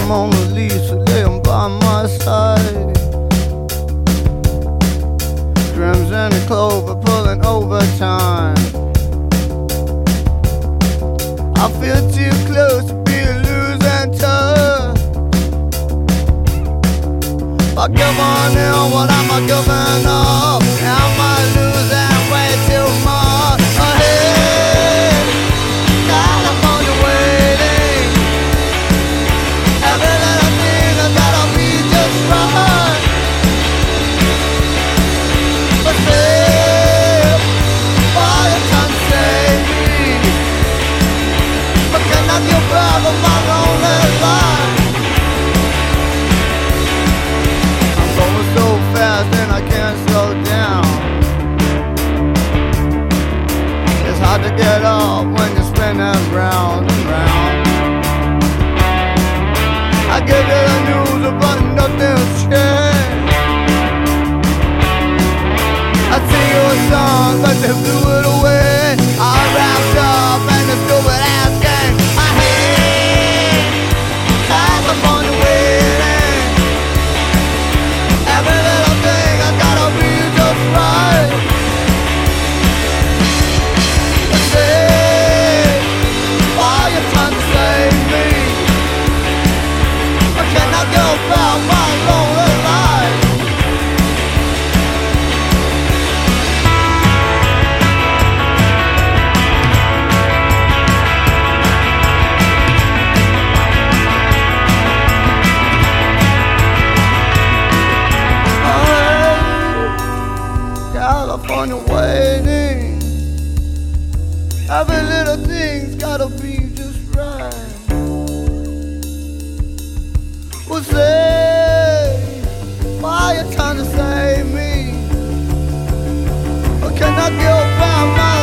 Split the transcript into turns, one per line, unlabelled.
Mona Lisa laying by my side. Crimson and clover pulling overtime. I feel too close to be losing touch. If I give on in, what am I giving up? Am I losing way too much? Ahead, California waiting. Every little thing has gotta be just right. But still, all you can save me. But can I give back on my lonely life? I'm going so fast and I can't slow down. It's hard to get off when you're spinning round and round. I give you the news but nothing's changed. I sing you a song but they blew it away. I wrapped up and it's stupid ass gang. I hate California waiting. Every little thing has gotta be just right. But say, why you trying to save me? But can I go about my lonely life? California waiting. Every little thing's gotta be just right. Well, say, why you trying to save me? Or can I go by my